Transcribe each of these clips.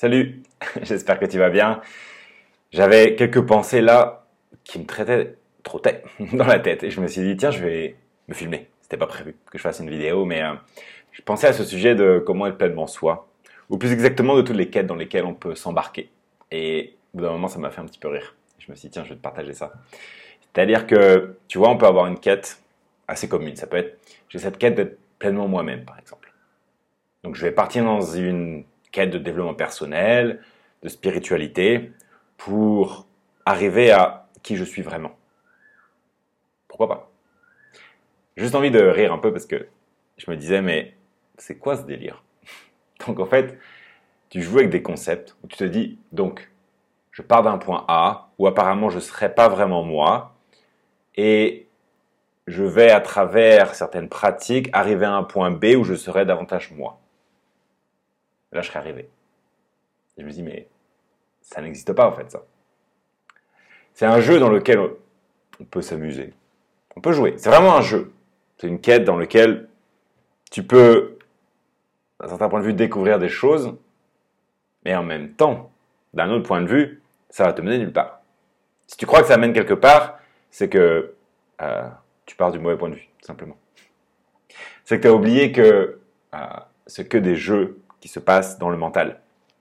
Salut, j'espère que tu vas bien. J'avais quelques pensées là qui me trottaient dans la tête et je me suis dit tiens, je vais me filmer. C'était pas prévu que je fasse une vidéo, mais je pensais à ce sujet de comment être pleinement soi, ou plus exactement de toutes les quêtes dans lesquelles on peut s'embarquer. Et au bout d'un moment, ça m'a fait un petit peu rire. Je me suis dit tiens, je vais te partager ça. C'est-à-dire que, tu vois, on peut avoir une quête assez commune. Ça peut être, j'ai cette quête d'être pleinement moi-même, par exemple. Donc, je vais partir dans une quête de développement personnel, de spiritualité, pour arriver à qui je suis vraiment. Pourquoi pas? J'ai juste envie de rire un peu parce que je me disais, mais c'est quoi ce délire? Donc, en fait, tu joues avec des concepts où tu te dis, donc, je pars d'un point A, où apparemment je ne serais pas vraiment moi, et je vais, à travers certaines pratiques, arriver à un point B où je serai davantage moi. Là, je serais arrivé. Et je me dis, mais ça n'existe pas, en fait, ça. C'est un jeu dans lequel on peut s'amuser. On peut jouer. C'est vraiment un jeu. C'est une quête dans laquelle tu peux, d'un certain point de vue, découvrir des choses, mais en même temps, d'un autre point de vue, ça va te mener nulle part. Si tu crois que ça mène quelque part, c'est que tu pars du mauvais point de vue, tout simplement. C'est que tu as oublié que c'est que des jeux qui se passent dans le mental.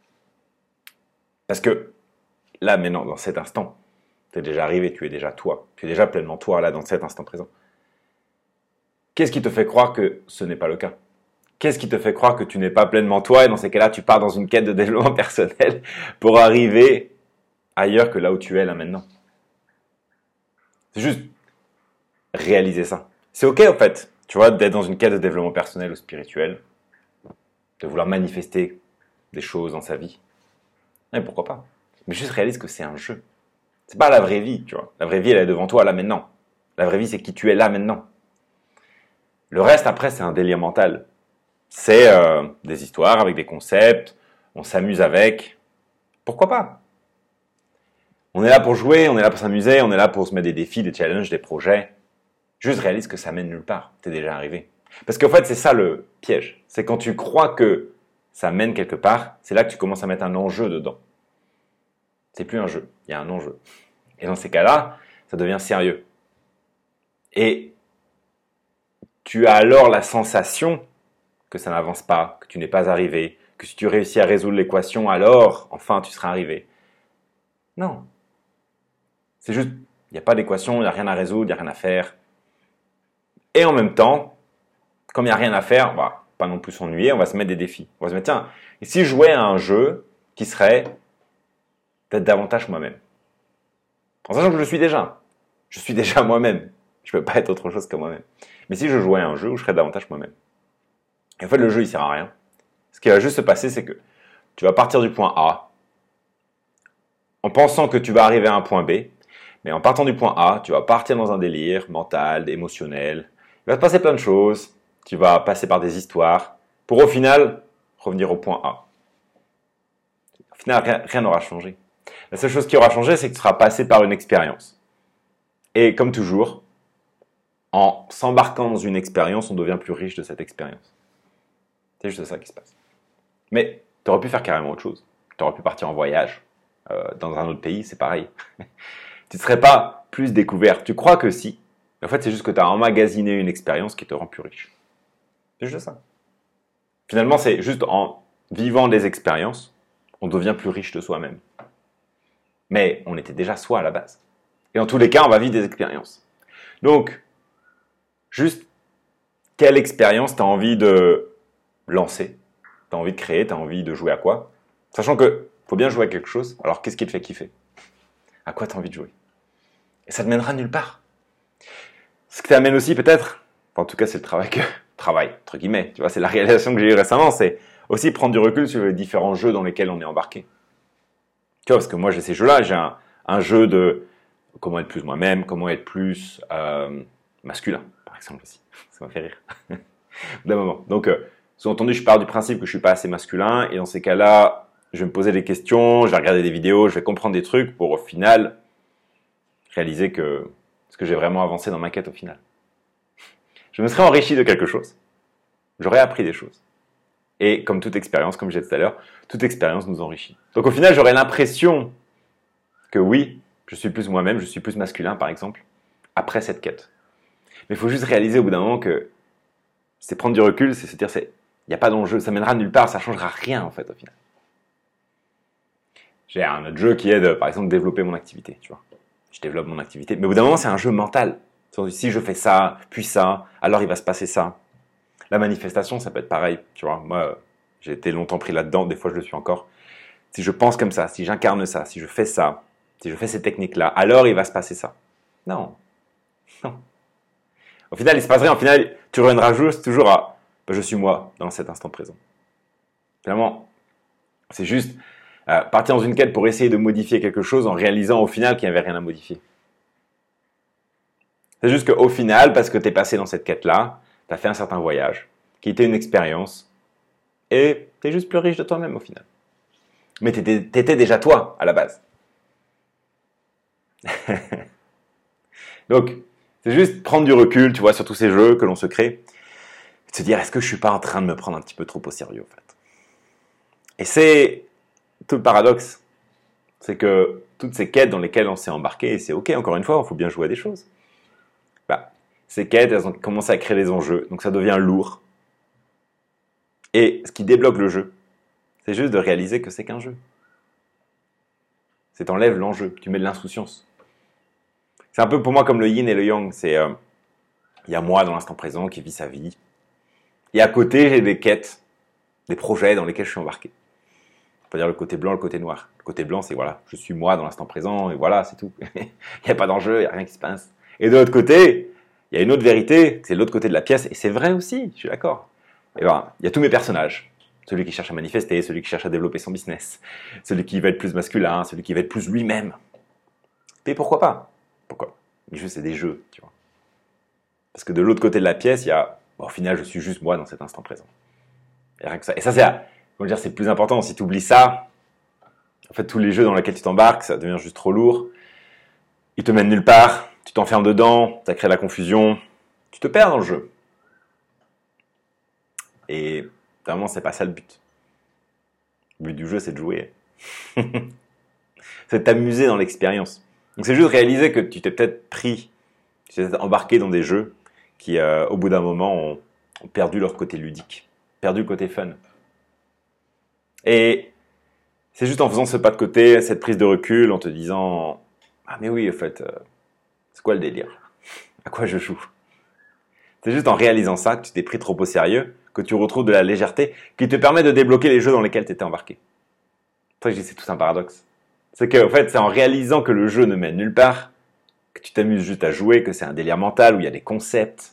Parce que là, maintenant, dans cet instant, tu es déjà arrivé, tu es déjà toi. Tu es déjà pleinement toi, là, dans cet instant présent. Qu'est-ce qui te fait croire que ce n'est pas le cas? Qu'est-ce qui te fait croire que tu n'es pas pleinement toi et dans ces cas-là, tu pars dans une quête de développement personnel pour arriver ailleurs que là où tu es là maintenant? C'est juste réaliser ça. C'est ok en fait, tu vois, d'être dans une quête de développement personnel ou spirituel, de vouloir manifester des choses dans sa vie. Et pourquoi pas? Mais juste réalise que c'est un jeu. C'est pas la vraie vie, tu vois. La vraie vie, elle est devant toi là maintenant. La vraie vie, c'est qui tu es là maintenant. Le reste, après, c'est un délire mental. C'est des histoires avec des concepts, on s'amuse avec. Pourquoi pas? On est là pour jouer, on est là pour s'amuser, on est là pour se mettre des défis, des challenges, des projets. Juste réalise que ça mène nulle part. T'es déjà arrivé. Parce qu'en fait, c'est ça le piège. C'est quand tu crois que ça mène quelque part, c'est là que tu commences à mettre un enjeu dedans. C'est plus un jeu, il y a un enjeu. Et dans ces cas-là, ça devient sérieux. Et tu as alors la sensation que ça n'avance pas, que tu n'es pas arrivé, que si tu réussis à résoudre l'équation, alors, enfin, tu seras arrivé. Non. C'est juste, il n'y a pas d'équation, il n'y a rien à résoudre, il n'y a rien à faire. Et en même temps, comme il n'y a rien à faire, on va pas non plus s'ennuyer, on va se mettre des défis. On va se mettre, tiens, et si je jouais à un jeu qui serait d'être davantage moi-même? En sachant que je suis déjà moi-même. Je ne peux pas être autre chose que moi-même. Mais si je jouais à un jeu où je serais davantage moi-même? Et en fait, le jeu, il sert à rien. Ce qui va juste se passer, c'est que tu vas partir du point A en pensant que tu vas arriver à un point B, mais en partant du point A, tu vas partir dans un délire mental, émotionnel. Il va se passer plein de choses. Tu vas passer par des histoires pour au final revenir au point A. Au final, rien n'aura changé. La seule chose qui aura changé, c'est que tu seras passé par une expérience. Et comme toujours, en s'embarquant dans une expérience, on devient plus riche de cette expérience. C'est juste ça qui se passe. Mais tu aurais pu faire carrément autre chose. Tu aurais pu partir en voyage dans un autre pays, c'est pareil. Tu ne serais pas plus découvert. Tu crois que si. En fait, c'est juste que tu as emmagasiné une expérience qui te rend plus riche. C'est juste ça. Finalement, c'est juste en vivant des expériences, on devient plus riche de soi-même. Mais on était déjà soi à la base. Et en tous les cas, on va vivre des expériences. Donc, juste, quelle expérience tu as envie de lancer? Tu as envie de créer? Tu as envie de jouer à quoi? Sachant que faut bien jouer à quelque chose. Alors, qu'est-ce qui te fait kiffer? À quoi tu as envie de jouer? Et ça ne te mènera nulle part. Ce qui t'amène aussi peut-être, enfin, en tout cas c'est le travail, entre guillemets, tu vois, c'est la réalisation que j'ai eue récemment, c'est aussi prendre du recul sur les différents jeux dans lesquels on est embarqué. Tu vois, parce que moi j'ai ces jeux-là, j'ai un jeu de comment être plus moi-même, comment être plus masculin, par exemple aussi. Ça m'a fait rire. D'un moment. Donc, sous-entendu, je pars du principe que je suis pas assez masculin, et dans ces cas-là, je vais me poser des questions, je vais regarder des vidéos, je vais comprendre des trucs pour au final réaliser que est-ce que j'ai vraiment avancé dans ma quête au final? Je me serais enrichi de quelque chose. J'aurais appris des choses. Et comme toute expérience, comme j'ai dit tout à l'heure, toute expérience nous enrichit. Donc au final, j'aurais l'impression que oui, je suis plus moi-même, je suis plus masculin par exemple, après cette quête. Mais il faut juste réaliser au bout d'un moment que c'est prendre du recul, c'est se dire, il n'y a pas d'enjeu, ça mènera nulle part, ça changera rien en fait au final. J'ai un autre jeu qui est de, par exemple, développer mon activité, tu vois. Je développe mon activité, mais au bout d'un moment, c'est un jeu mental. Si je fais ça, puis ça, alors il va se passer ça. La manifestation, ça peut être pareil, tu vois. Moi, j'ai été longtemps pris là-dedans, des fois je le suis encore. Si je pense comme ça, si j'incarne ça, si je fais ça, si je fais ces techniques-là, alors il va se passer ça. Non. Non. Au final, il se passe rien. Au final, tu reviendras juste toujours à je suis moi dans cet instant présent. Finalement, c'est juste partir dans une quête pour essayer de modifier quelque chose en réalisant au final qu'il n'y avait rien à modifier. C'est juste qu'au final, parce que tu es passé dans cette quête-là, tu as fait un certain voyage, qui était une expérience, et tu es juste plus riche de toi-même au final. Mais tu étais déjà toi à la base. Donc, c'est juste prendre du recul, tu vois, sur tous ces jeux que l'on se crée, et se dire, est-ce que je suis pas en train de me prendre un petit peu trop au sérieux, en fait. Et c'est tout le paradoxe. C'est que toutes ces quêtes dans lesquelles on s'est embarqué, et c'est ok, encore une fois, il faut bien jouer à des choses. Ces quêtes, elles ont commencé à créer des enjeux, donc ça devient lourd. Et ce qui débloque le jeu, c'est juste de réaliser que c'est qu'un jeu. C'est t'enlèves l'enjeu, tu mets de l'insouciance. C'est un peu pour moi comme le yin et le yang. C'est il y a moi dans l'instant présent qui vit sa vie. Et à côté, j'ai des quêtes, des projets dans lesquels je suis embarqué. On peut dire le côté blanc, le côté noir. Le côté blanc, c'est voilà, je suis moi dans l'instant présent et voilà, c'est tout. Il n'y a pas d'enjeu, il n'y a rien qui se passe. Et de l'autre côté, il y a une autre vérité, c'est l'autre côté de la pièce, et c'est vrai aussi, je suis d'accord. Et ben, il y a tous mes personnages. Celui qui cherche à manifester, celui qui cherche à développer son business, celui qui va être plus masculin, celui qui va être plus lui-même. Mais pourquoi pas? Pourquoi? Les jeux, c'est des jeux, tu vois. Parce que de l'autre côté de la pièce, il y a, au final, je suis juste moi dans cet instant présent. Et rien que ça. Et ça, c'est plus important. Si tu oublies ça, en fait, tous les jeux dans lesquels tu t'embarques, ça devient juste trop lourd. Ils te mènent nulle part. Tu t'enfermes dedans, ça crée la confusion, tu te perds dans le jeu. Et vraiment, c'est pas ça le but. Le but du jeu, c'est de jouer. C'est de t'amuser dans l'expérience. Donc c'est juste réaliser que tu t'es peut-être tu t'es embarqué dans des jeux qui, au bout d'un moment, ont perdu leur côté ludique, perdu le côté fun. Et c'est juste en faisant ce pas de côté, cette prise de recul, en te disant « Ah mais oui, en fait, c'est quoi le délire ? À quoi je joue ?» C'est juste en réalisant ça que tu t'es pris trop au sérieux, que tu retrouves de la légèreté, qui te permet de débloquer les jeux dans lesquels tu étais embarqué. C'est pour ça que je dis c'est tout un paradoxe. C'est que, en fait, c'est en réalisant que le jeu ne mène nulle part, que tu t'amuses juste à jouer, que c'est un délire mental où il y a des concepts,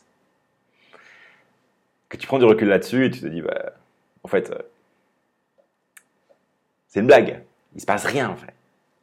que tu prends du recul là-dessus et tu te dis, en fait, c'est une blague. Il se passe rien, en fait.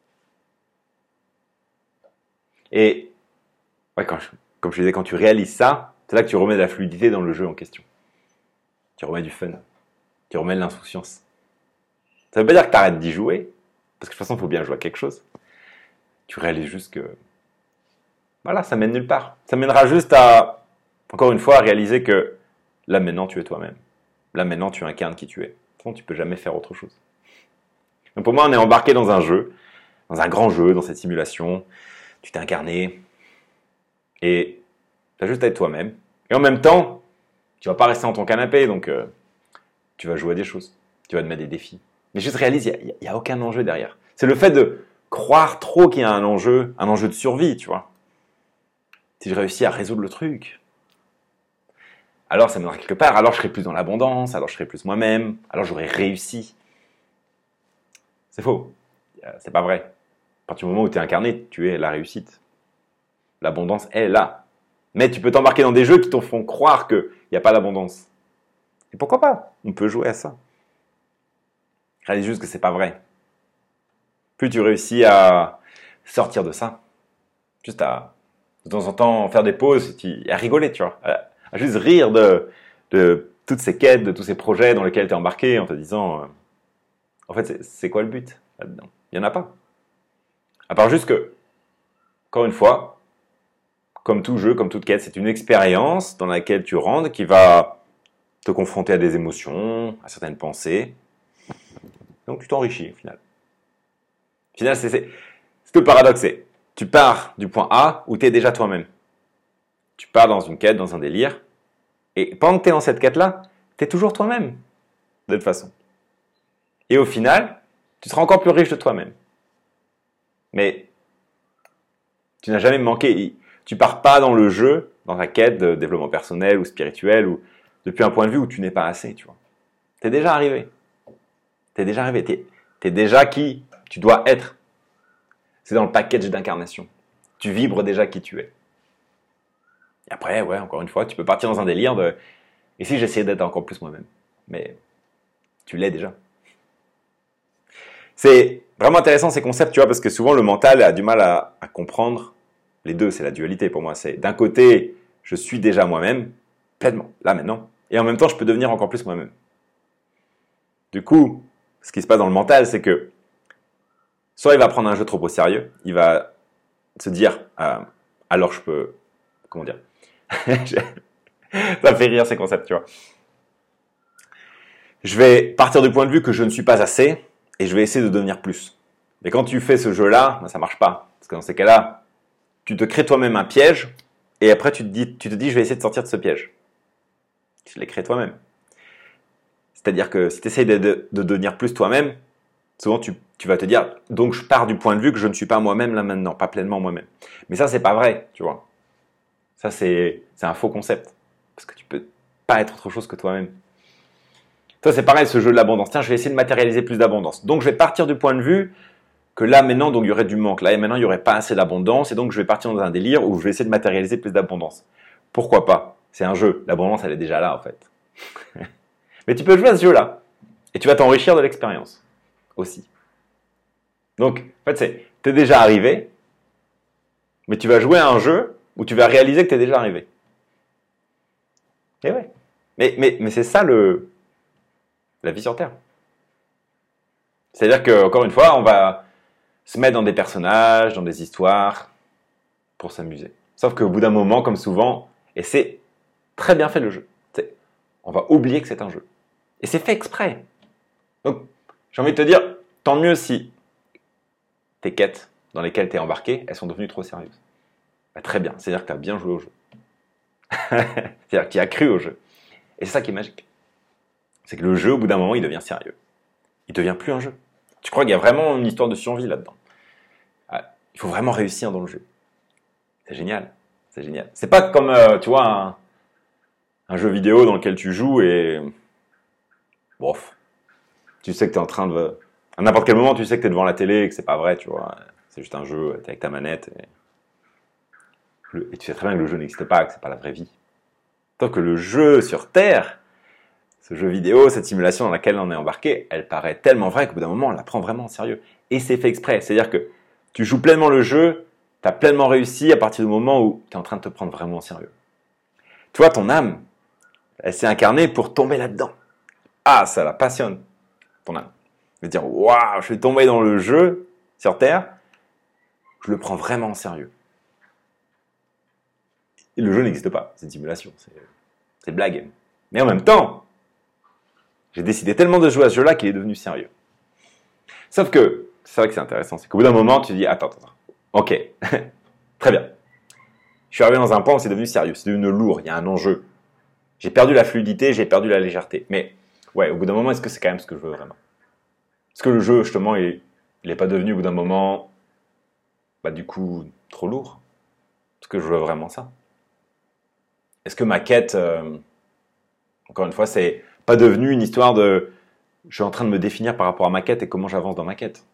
Et, ouais, comme je disais, quand tu réalises ça, c'est là que tu remets de la fluidité dans le jeu en question. Tu remets du fun. Tu remets de l'insouciance. Ça veut pas dire que tu arrêtes d'y jouer, parce que de toute façon, il faut bien jouer à quelque chose. Tu réalises juste que, voilà, ça mène nulle part. Ça mènera juste à, encore une fois, à réaliser que là, maintenant, tu es toi-même. Là, maintenant, tu incarnes qui tu es. De toute façon, tu peux jamais faire autre chose. Donc pour moi, on est embarqué dans un jeu, dans un grand jeu, dans cette simulation. Tu t'es incarné et tu as juste à être toi-même. Et en même temps, tu vas pas rester dans ton canapé, donc tu vas jouer à des choses. Tu vas te mettre des défis. Mais juste réalise, il y a aucun enjeu derrière. C'est le fait de croire trop qu'il y a un enjeu de survie, tu vois. Si je réussis à résoudre le truc, alors ça mènera quelque part, alors je serai plus dans l'abondance, alors je serai plus moi-même, alors j'aurai réussi. C'est faux. C'est pas vrai. À partir du moment où tu es incarné, tu es la réussite. L'abondance est là. Mais tu peux t'embarquer dans des jeux qui te font croire qu'il n'y a pas d'abondance. Et pourquoi pas? On peut jouer à ça. Réalise juste que c'est pas vrai. Plus tu réussis à sortir de ça, juste à de temps en temps faire des pauses et à rigoler, tu vois, à juste rire de toutes ces quêtes, de tous ces projets dans lesquels tu es embarqué en te disant en fait c'est quoi le but là-dedans? Il n'y en a pas. À part juste que, encore une fois, comme tout jeu, comme toute quête, c'est une expérience dans laquelle tu rentres qui va te confronter à des émotions, à certaines pensées. Donc tu t'enrichis au final. Au final, c'est ce que le paradoxe c'est. Tu pars du point A où tu es déjà toi-même. Tu pars dans une quête, dans un délire. Et pendant que tu es dans cette quête-là, tu es toujours toi-même. De toute façon. Et au final, tu seras encore plus riche de toi-même. Mais tu n'as jamais manqué. Tu pars pas dans le jeu, dans ta quête de développement personnel ou spirituel, ou depuis un point de vue où tu n'es pas assez, tu vois. Tu es déjà arrivé. Tu es déjà arrivé. Tu es déjà qui tu dois être. C'est dans le package d'incarnation. Tu vibres déjà qui tu es. Et après, ouais, encore une fois, tu peux partir dans un délire de « Et si j'essayais d'être encore plus moi-même ?» Mais tu l'es déjà. C'est vraiment intéressant ces concepts, tu vois, parce que souvent le mental a du mal à comprendre les deux. C'est la dualité pour moi. C'est d'un côté, je suis déjà moi-même, pleinement, là maintenant. Et en même temps, je peux devenir encore plus moi-même. Du coup, ce qui se passe dans le mental, c'est que soit il va prendre un jeu trop au sérieux, il va se dire alors je peux, comment dire, ça me fait rire ces concepts, tu vois. Je vais partir du point de vue que je ne suis pas assez et je vais essayer de devenir plus. Mais quand tu fais ce jeu-là, ça marche pas. Parce que dans ces cas-là, tu te crées toi-même un piège et après tu te dis je vais essayer de sortir de ce piège. Tu l'as créé toi-même. C'est-à-dire que si tu essayes de devenir plus toi-même, souvent tu vas te dire donc je pars du point de vue que je ne suis pas moi-même là maintenant, pas pleinement moi-même. Mais ça c'est pas vrai, tu vois. Ça c'est un faux concept parce que tu peux pas être autre chose que toi-même. Toi c'est pareil ce jeu de l'abondance. Tiens, je vais essayer de matérialiser plus d'abondance. Donc je vais partir du point de vue que là maintenant donc il y aurait du manque, là et maintenant il y aurait pas assez d'abondance et donc je vais partir dans un délire où je vais essayer de matérialiser plus d'abondance. Pourquoi pas? C'est un jeu, l'abondance elle est déjà là en fait. Mais tu peux jouer à ce jeu-là et tu vas t'enrichir de l'expérience aussi. Donc en fait t'es déjà arrivé, mais tu vas jouer à un jeu où tu vas réaliser que t'es déjà arrivé. Et ouais. Mais c'est ça la vie sur Terre. C'est-à-dire que encore une fois, on va se mettre dans des personnages, dans des histoires, pour s'amuser. Sauf qu'au bout d'un moment, comme souvent, et c'est très bien fait le jeu, on va oublier que c'est un jeu. Et c'est fait exprès. Donc, j'ai envie de te dire, tant mieux si tes quêtes dans lesquelles tu es embarqué, elles sont devenues trop sérieuses. Bah, très bien, c'est-à-dire que tu as bien joué au jeu. C'est-à-dire que tu as cru au jeu. Et c'est ça qui est magique. C'est que le jeu, au bout d'un moment, il devient sérieux. Il devient plus un jeu. Tu crois qu'il y a vraiment une histoire de survie là-dedans. Il faut vraiment réussir dans le jeu. C'est génial. C'est génial. C'est pas comme, tu vois, un jeu vidéo dans lequel tu joues et... Bof. Tu sais que tu es en train de... À n'importe quel moment, tu sais que tu es devant la télé et que c'est pas vrai, tu vois. C'est juste un jeu, tu es avec ta manette. Et tu sais très bien que le jeu n'existe pas, que c'est pas la vraie vie. Tant que le jeu sur Terre, ce jeu vidéo, cette simulation dans laquelle on est embarqué, elle paraît tellement vraie qu'au bout d'un moment, on la prend vraiment en sérieux. Et c'est fait exprès. C'est-à-dire que tu joues pleinement le jeu, tu as pleinement réussi à partir du moment où tu es en train de te prendre vraiment en sérieux. Toi, ton âme, elle s'est incarnée pour tomber là-dedans. Ah, ça la passionne, ton âme. De dire, waouh, je suis tombé dans le jeu sur Terre, je le prends vraiment en sérieux. Et le jeu n'existe pas, c'est une simulation, c'est blague. Mais en même temps, j'ai décidé tellement de jouer à ce jeu-là qu'il est devenu sérieux. Sauf que, c'est vrai que c'est intéressant, c'est qu'au bout d'un moment, tu dis, attends, ok, très bien. Je suis arrivé dans un point où c'est devenu sérieux, c'est devenu lourd, il y a un enjeu. J'ai perdu la fluidité, j'ai perdu la légèreté. Mais, ouais, au bout d'un moment, est-ce que c'est quand même ce que je veux vraiment? Est-ce que le jeu, justement, il n'est pas devenu au bout d'un moment, du coup, trop lourd? Est-ce que je veux vraiment ça? Est-ce que ma quête, encore une fois, c'est pas devenu une histoire de je suis en train de me définir par rapport à ma quête et comment j'avance dans ma quête?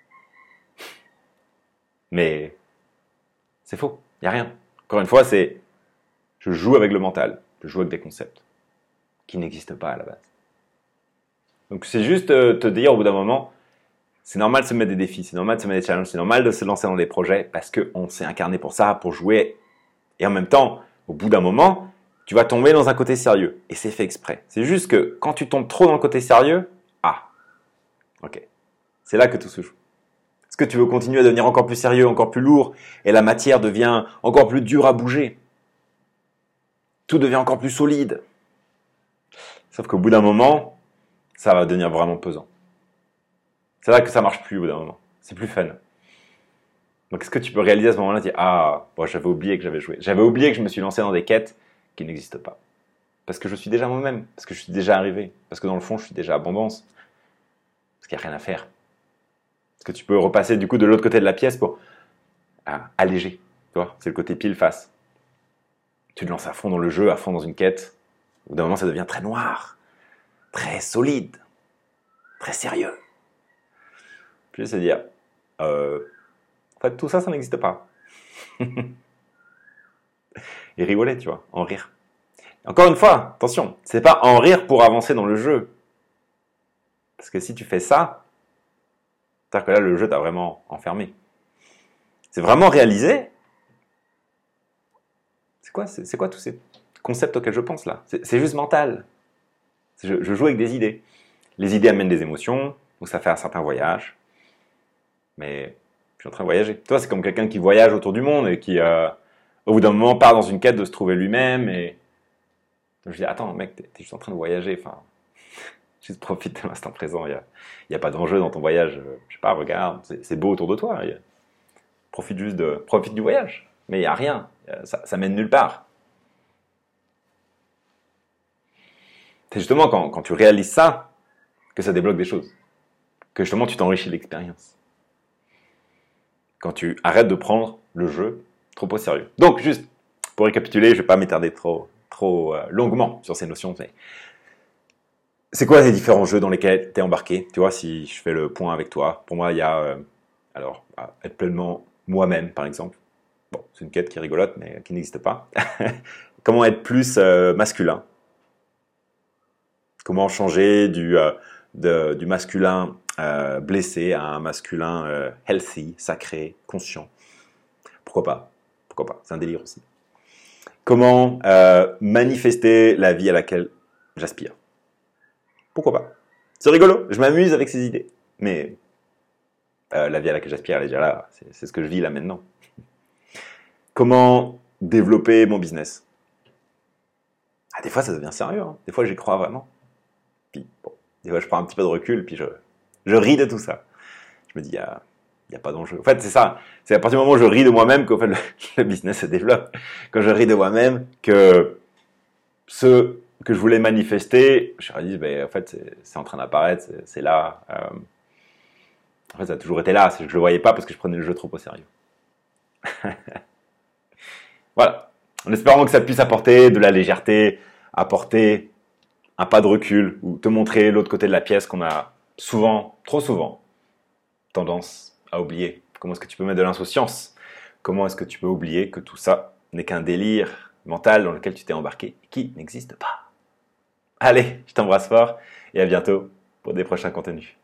Mais c'est faux, il n'y a rien. Encore une fois, c'est je joue avec le mental, je joue avec des concepts qui n'existent pas à la base. Donc c'est juste te dire au bout d'un moment, c'est normal de se mettre des défis, c'est normal de se mettre des challenges, c'est normal de se lancer dans des projets parce qu'on s'est incarné pour ça, pour jouer. Et en même temps, au bout d'un moment, tu vas tomber dans un côté sérieux. Et c'est fait exprès. C'est juste que quand tu tombes trop dans le côté sérieux, ok. C'est là que tout se joue. Est-ce que tu veux continuer à devenir encore plus sérieux, encore plus lourd, et la matière devient encore plus dure à bouger? Tout devient encore plus solide. Sauf qu'au bout d'un moment, ça va devenir vraiment pesant. C'est là que ça marche plus au bout d'un moment. C'est plus fun. Donc, est-ce que tu peux réaliser à ce moment-là, dire, ah, bon, j'avais oublié que j'avais joué. J'avais oublié que je me suis lancé dans des quêtes qui n'existent pas. Parce que je suis déjà moi-même. Parce que je suis déjà arrivé. Parce que dans le fond, je suis déjà abondance. Parce qu'il n'y a rien à faire. Parce que tu peux repasser du coup de l'autre côté de la pièce pour alléger. Tu vois, c'est le côté pile face. Tu te lances à fond dans le jeu, à fond dans une quête. Au bout d'un moment, ça devient très noir, très solide, très sérieux. Puis c'est dire, en fait, tout ça, ça n'existe pas. Et rigoler, tu vois, en rire. Encore une fois, attention, c'est pas en rire pour avancer dans le jeu. Parce que si tu fais ça, c'est-à-dire que là, le jeu t'a vraiment enfermé. C'est vraiment réalisé. C'est quoi tous ces concepts auxquels je pense là? C'est juste mental. Je joue avec des idées. Les idées amènent des émotions, donc ça fait un certain voyage. Mais je suis en train de voyager. Toi, c'est comme quelqu'un qui voyage autour du monde et qui, au bout d'un moment, part dans une quête de se trouver lui-même. Et je dis, attends, mec, t'es juste en train de voyager. Enfin, juste profite de l'instant présent. Il y a pas d'enjeu dans ton voyage. Je sais pas, regarde, c'est beau autour de toi. Profite du voyage. Mais il n'y a rien. Ça mène nulle part. C'est justement quand tu réalises ça que ça débloque des choses. Que justement tu t'enrichis de l'expérience. Quand tu arrêtes de prendre le jeu trop au sérieux. Donc, juste pour récapituler, je ne vais pas m'éterner trop longuement sur ces notions. C'est quoi les différents jeux dans lesquels tu es embarqué? Tu vois, si je fais le point avec toi, pour moi, il y a être pleinement moi-même, par exemple. Bon, c'est une quête qui est rigolote, mais qui n'existe pas. Comment être plus masculin? Comment changer du masculin blessé à un masculin healthy, sacré, conscient? Pourquoi pas? Pourquoi pas? C'est un délire aussi. Comment manifester la vie à laquelle j'aspire? Pourquoi pas? C'est rigolo, je m'amuse avec ces idées. Mais la vie à laquelle j'aspire, elle est déjà là. C'est ce que je vis là maintenant. Comment développer mon business? Des fois, ça devient sérieux. Hein. Des fois, j'y crois vraiment. Puis, bon, des fois, je prends un petit peu de recul, puis je ris de tout ça. Je me dis, il n'y a pas d'enjeu. En fait, c'est ça. C'est à partir du moment où je ris de moi-même qu'en fait, le business se développe. Quand je ris de moi-même, que ce que je voulais manifester, je me dis, en fait, c'est en train d'apparaître, c'est là. En fait, ça a toujours été là. C'est que je ne le voyais pas parce que je prenais le jeu trop au sérieux. Voilà. En espérant que ça puisse apporter de la légèreté, apporter un pas de recul ou te montrer l'autre côté de la pièce qu'on a souvent, trop souvent, tendance à oublier. Comment est-ce que tu peux mettre de l'insouciance? Comment est-ce que tu peux oublier que tout ça n'est qu'un délire mental dans lequel tu t'es embarqué et qui n'existe pas? Allez, je t'embrasse fort et à bientôt pour des prochains contenus.